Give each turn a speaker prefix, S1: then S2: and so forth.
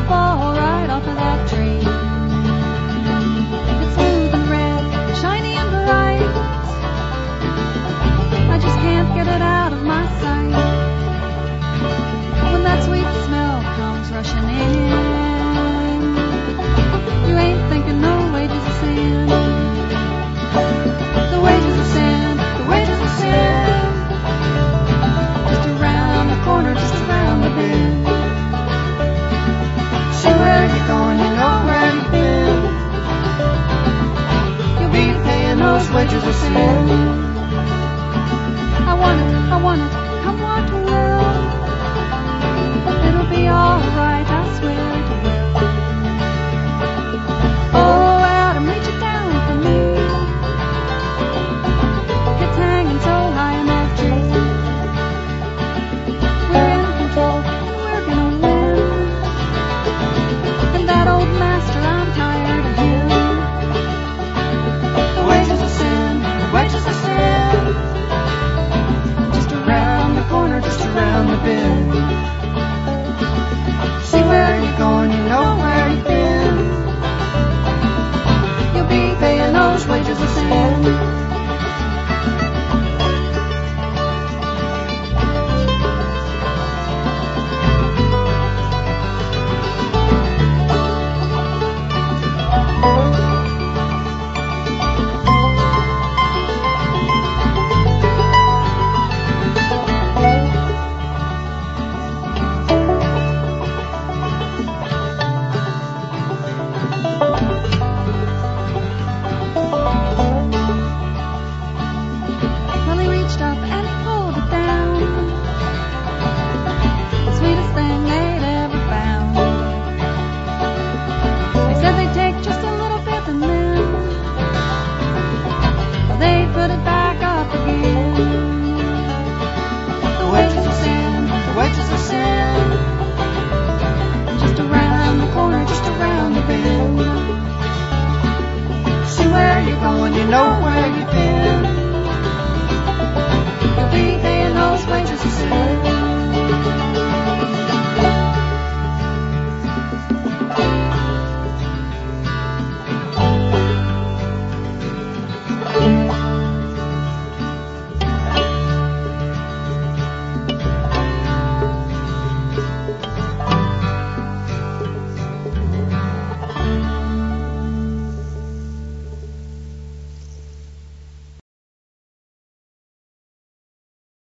S1: fall right off of that tree. It's smooth and red, shiny and bright. I just can't get it out of my sight. When that sweet smell comes rushing in, you ain't thinking no wages of sin. The wages of sin, the wages of sin. Just around the corner, just around the bend. See where you're going, you know where you've been. You'll be paying those wages of sin. I want it, come what will. It'll be alright, I swear it will. Oh, Adam, reach it down for me. It's hanging so high in that tree. We're in control, and we're gonna win. And that old master, I'm tired of him. The wages of sin, the wages of sin. Just around the corner, just around the bend. See where you're going, you know where you've been. You'll be paying those wages of sin. Well, he reached up and he pulled it down. The sweetest thing they'd ever found. They said they'd take just a little bit and then, well, they'd put it back up again. The wages of sin, the wages of sin. Just around the corner, just around the bend. See where you're going, you know